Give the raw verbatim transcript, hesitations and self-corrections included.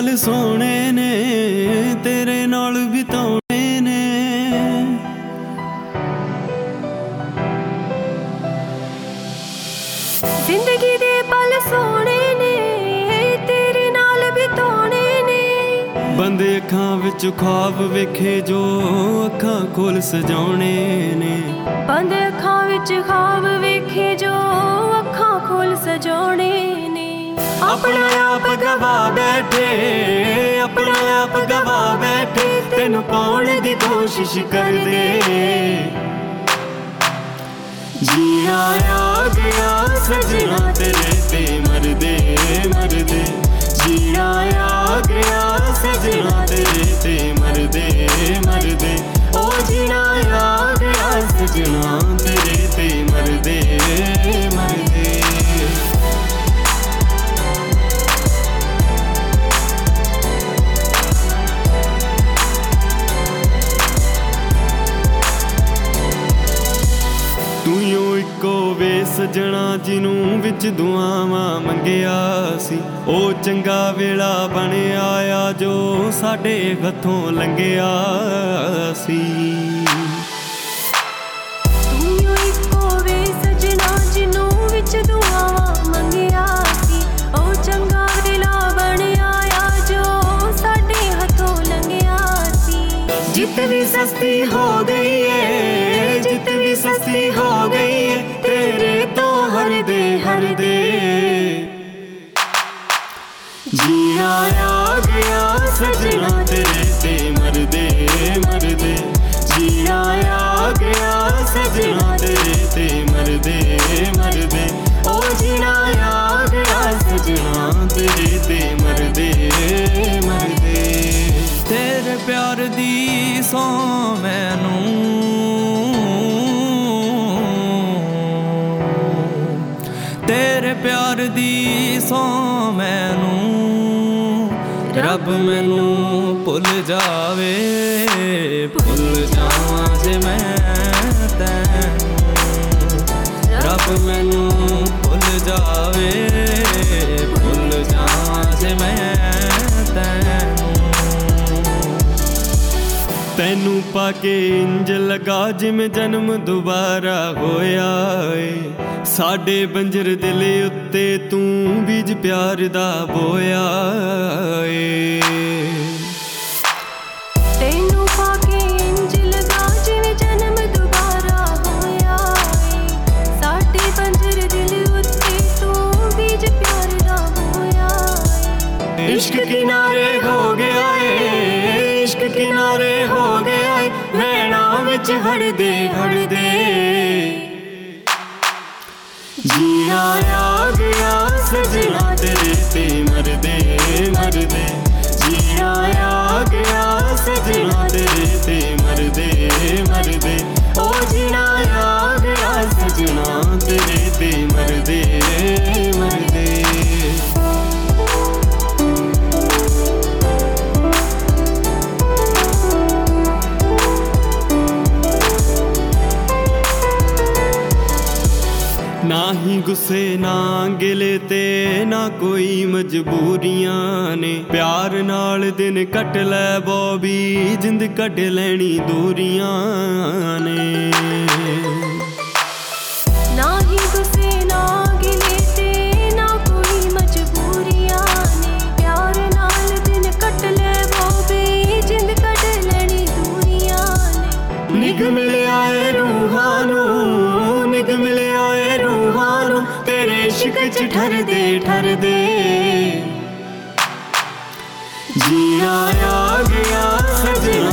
पल सोने ने तेरे नाल बिताने ने। जिंदगी दे पल सोने ने तेरे नाल बिताने ने। बंदे अखां विच ख्वाब वेखे जो अखां खोल सजाने ने। बंदे अखां विच ख्वाब वेखे जो अखां खोल सजाने ने। अपना आप गवा बैठे अपना आप गवा बैठे तेनू पाउण दी कोशिश कर दे। जीना आ गया सजना तेरे ते मरदे मरदे। जीना आ गया सजना तेरे ते मरदे मरदे। ओ जीना आ गया सजना तेरे ते मरदे मरदे। सजना जिनू विच दुआवां मंगिया सी ओ चंगा वेला बन आया जो साडे हथों लंघिया सी। तू इक्को वे सजना जिनू विच दुआवां मंगिया सी ओ चंगा वेला बन आया जो साडे हथों लंघिया सी। जित भी सस्ती हो गई है जित भी सस्ती हो गई है तेरे तो हर दे हर दे। जीना आ गया सजना तेरे ते मरदे मरदे। जीना आ गया सजना तेरे ते मरदे मरदे। ओ जीना आ गया सजना तेरे ते मरदे मरदे। तेरे प्यार दी सौ मैनू तेरे प्यार दी सौ मैनू रब मैनू भुल जावे भुल जावां जे मैं तैनू। रब मैनू भुल जावे भुल जावां जे मैं तैनू। तैनू पाके इंज लगा जिमें जन्म दुबारा होया है। साडे बंजर दिल उत्ते तू बीज प्यार दा बोया है। तैनू पाके इंज लगा जिवें जन्म दुबारा होया है। साडे बंजर दिल उत्ते तू बीज प्यार दा बोया है। इश्क किनारे हो गया है इश्क किनारे हो गया है नैना विच हड़ दे हड़ दे। जीना आ गया सजना तेरे ते मरदे मरदे। जीना आ गया सजना तेरे ते मरदे मरदे। ओ जीना आ गया सजना तेरे ते मरदे मरदे। ना ही गुस्से ना गिले ते ना कोई मजबूरियां ने। प्यार नाल दिन कट लै बॉबी जिंद कट लैनी दूरियां ने। ना ही गुस्से ना गिले ते ना कोई मजबूरियां ने। प्यार नाल दिन कट लै बॉबी जिंद कट लैनी दूरियां ने। निग मिले आए रूहानू निग मिले आए रूहानू तेरे इश्क च ठर दे ठर दे। जीना आ गया सजना